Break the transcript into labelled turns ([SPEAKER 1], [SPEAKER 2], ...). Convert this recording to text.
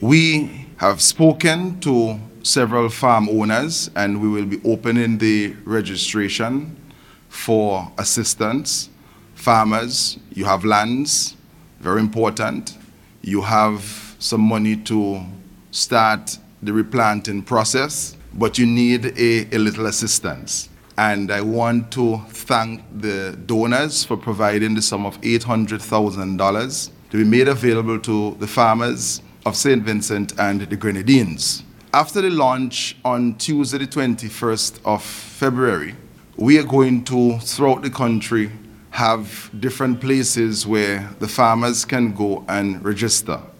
[SPEAKER 1] We have spoken to several farm owners, and we will be opening the registration for assistance. Farmers, you have lands, very important. You have some money to start the replanting process, but you need a little assistance. And I want to thank the donors for providing the sum of $800,000 to be made available to the farmers of St. Vincent and the Grenadines. After the launch on Tuesday, the 21st of February, we are going to, throughout the country, have different places where the farmers can go and register.